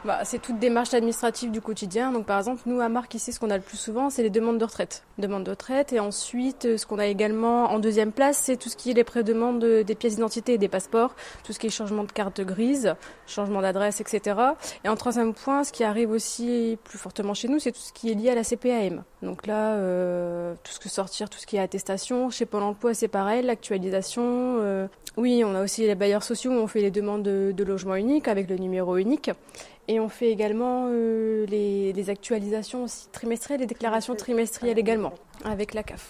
C'est toute démarche administrative du quotidien. Donc par exemple, nous à Marc ici, ce qu'on a le plus souvent, c'est les demandes de retraite. Demandes de retraite et ensuite, ce qu'on a également en deuxième place, c'est tout ce qui est les pré-demandes des pièces d'identité et des passeports, tout ce qui est changement de carte grise, changement d'adresse, etc. Et en troisième point, ce qui arrive aussi plus fortement chez nous, c'est tout ce qui est lié à la CPAM. Donc là, tout ce qui est attestation. Chez Pôle emploi, c'est pareil, l'actualisation. Oui, on a aussi les bailleurs sociaux où on fait les demandes de logement unique avec le numéro unique. Et on fait également les actualisations aussi trimestrielles, les déclarations trimestrielles également, avec la CAF.